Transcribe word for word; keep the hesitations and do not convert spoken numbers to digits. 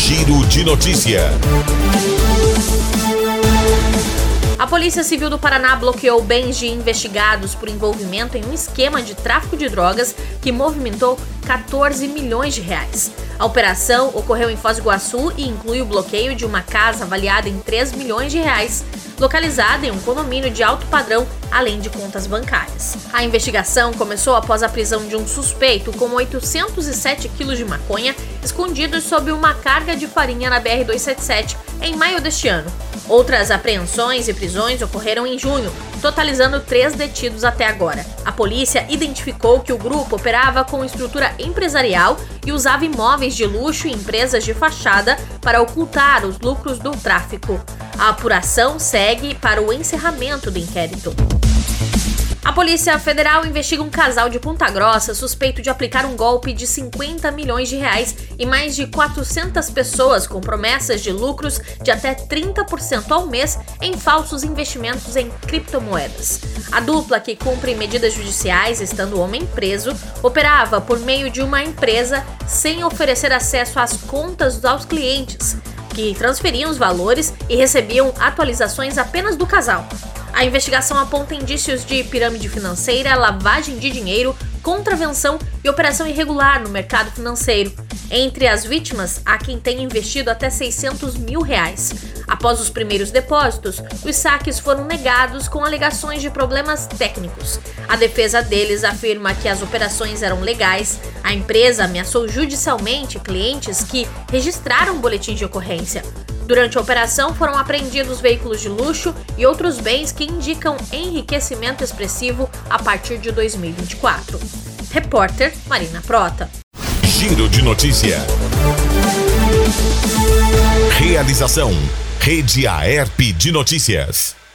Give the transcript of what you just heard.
Giro de Notícia. A Polícia Civil do Paraná bloqueou bens de investigados por envolvimento em um esquema de tráfico de drogas que movimentou quatorze milhões de reais. A operação ocorreu em Foz do Iguaçu e inclui o bloqueio de uma casa avaliada em três milhões de reais, localizada em um condomínio de alto padrão, além de contas bancárias. A investigação começou após a prisão de um suspeito com oitocentos e sete quilos de maconha escondidos sob uma carga de farinha na B R duzentos e setenta e sete em maio deste ano. Outras apreensões e prisões ocorreram em junho, totalizando três detidos até agora. A polícia identificou que o grupo operava com estrutura empresarial e usava imóveis de luxo e empresas de fachada para ocultar os lucros do tráfico. A apuração segue para o encerramento do inquérito. A Polícia Federal investiga um casal de Ponta Grossa suspeito de aplicar um golpe de cinquenta milhões de reais em mais de quatrocentas pessoas com promessas de lucros de até trinta por cento ao mês em falsos investimentos em criptomoedas. A dupla, que cumpre medidas judiciais estando o homem preso, operava por meio de uma empresa sem oferecer acesso às contas aos clientes, que transferiam os valores e recebiam atualizações apenas do casal. A investigação aponta indícios de pirâmide financeira, lavagem de dinheiro, contravenção e operação irregular no mercado financeiro. Entre as vítimas, há quem tenha investido até seiscentos mil reais. Após os primeiros depósitos, os saques foram negados com alegações de problemas técnicos. A defesa deles afirma que as operações eram legais. A empresa ameaçou judicialmente clientes que registraram boletins de ocorrência. Durante a operação, foram apreendidos veículos de luxo e outros bens que indicam enriquecimento expressivo a partir de dois mil e vinte e quatro. Repórter Marina Prota. Giro de Notícia. Realização: Rede Aerp de Notícias.